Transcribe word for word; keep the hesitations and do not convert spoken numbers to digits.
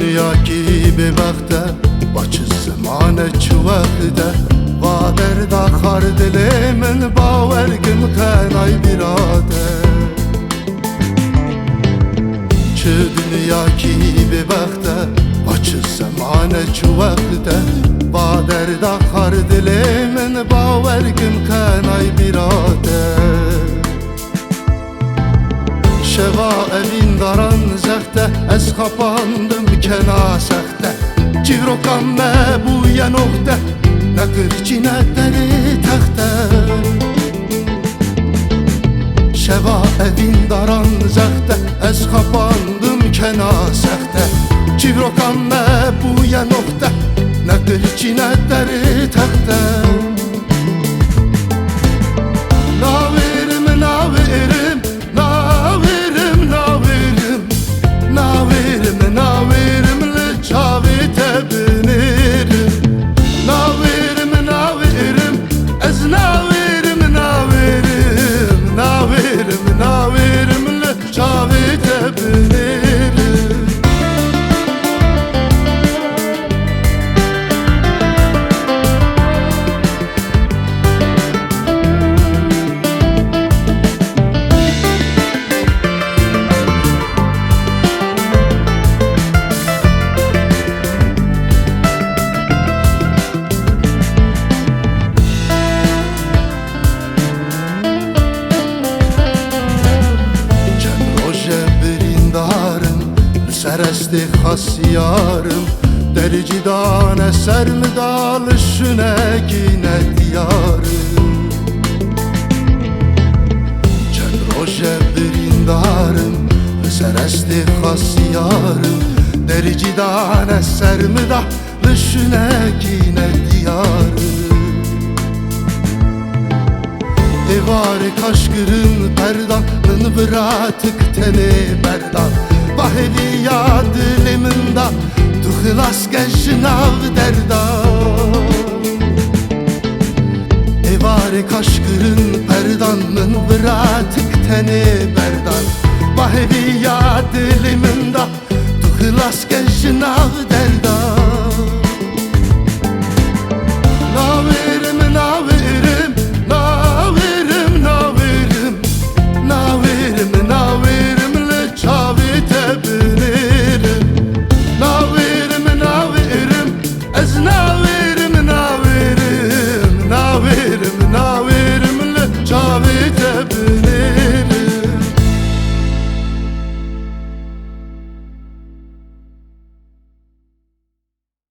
دنیا کی به وقته بچه زمان چو وقته و درد آخر دل من باور کن قنای براده چه دنیا کی به وقته بچه زمان چو وقته و درد آخر دل من باور کن قنای براده شوا evin daran zəxtə əz xapandım kəna səxtə Civrokam mə bu yanoqdə nə qırçinə dəli təxtə Şeva evin daran zəxtə əz xapandım kəna səxtə Civrokam mə bu yanoqdə nə qırçinə dəli təxtə Naverim, naverim Sərəsti xas yarım Dəricidan əsər mi dalışınə ginə diyarım Çən rojə birindarım Sərəsti xas yarım Dəricidan əsər mi dalışınə ginə diyarım Evar kaşkırın perdanın vıratık tene berdan Vahevi ya diliminde tu xilas geçinav derdan Evari kaşkırın perdanın vıratık teni berdan Vahevi ya diliminde tu xilas geçinav derdan